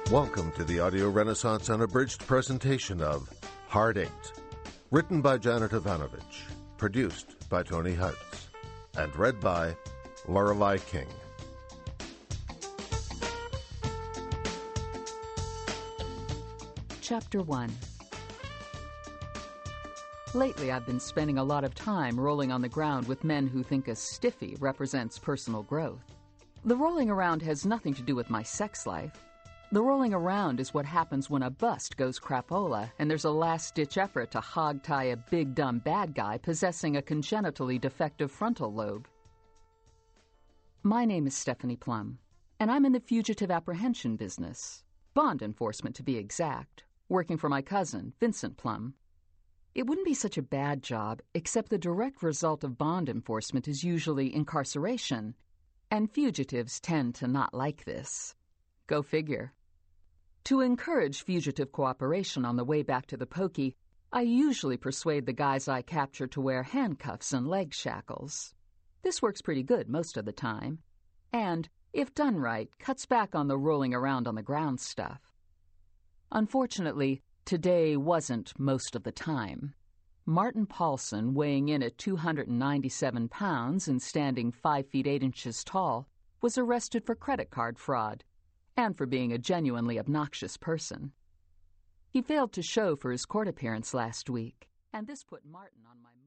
Welcome to the Audio Renaissance unabridged presentation of Hard Eight, written by Janet Ivanovich, produced by Tony Huds, and read by Lorelei King. Chapter 1. Lately, I've been spending a lot of time rolling on the ground with men who think a stiffy represents personal growth. The rolling around has nothing to do with my sex life. The rolling around is what happens when a bust goes crapola and there's a last-ditch effort to hog-tie a big dumb bad guy possessing a congenitally defective frontal lobe. My name is Stephanie Plum, and I'm in the fugitive apprehension business. Bond enforcement, to be exact, working for my cousin, Vincent Plum. It wouldn't be such a bad job, except the direct result of bond enforcement is usually incarceration, and fugitives tend to not like this. Go figure. To encourage fugitive cooperation on the way back to the pokey, I usually persuade the guys I capture to wear handcuffs and leg shackles. This works pretty good most of the time, and, if done right, cuts back on the rolling around on the ground stuff. Unfortunately, today wasn't most of the time. Martin Paulson, weighing in at 297 pounds and standing 5 feet 8 inches tall, was arrested for credit card fraud and for being a genuinely obnoxious person. He failed to show for his court appearance last week, and this put Martin on my